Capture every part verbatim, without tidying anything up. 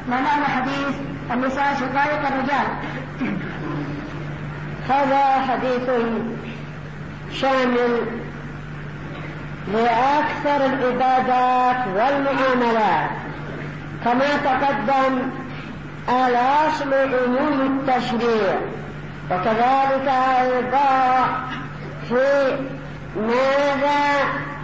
معنى حديث النساء شقائق الرجال. هذا حديث شامل لأكثر العبادات والمعاملات، كما تقدم الأصل عموم التشريع، وكذلك أيضا في ماذا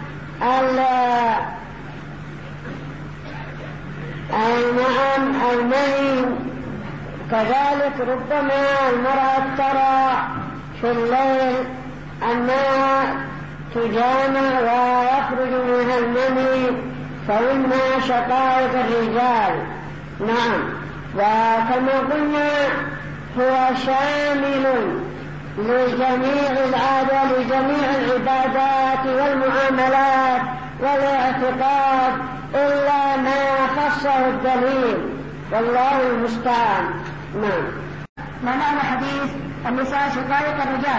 نعم النهي. كذلك ربما المرأة ترى في الليل أنها تجامع ويخرج منها المني، فإنها شقائق الرجال. نعم، وكما قلنا هو شامل لجميع العادة، لجميع العبادات والمعاملات والاعتقاد، إلا ما خصه الدليل، والله المستعان. نعم. معنى حديث النساء شقائق الرجال.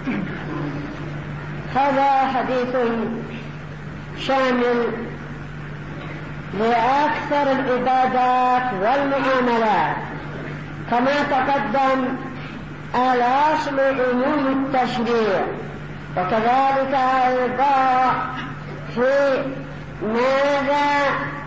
هذا حديث شامل لأكثر العبادات والمعاملات، كما تقدم الأصل عموم التشريع، وكذلك أيضا في ماذا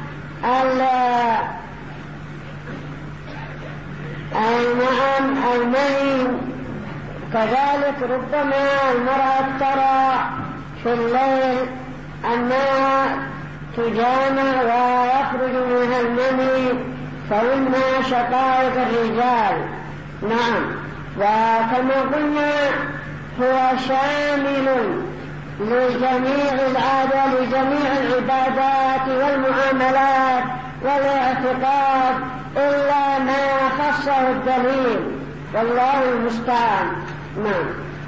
نعم النهي. كذلك ربما المرأة ترى في الليل أنها تجامع ويخرج منها المني، فإنها شقائق الرجال. نعم، وكما قلنا هو شامل لجميع العادة، لجميع العبادات والمعاملات والاعتقاد، إلا ما خصه الدليل، والله المستعان. نعم.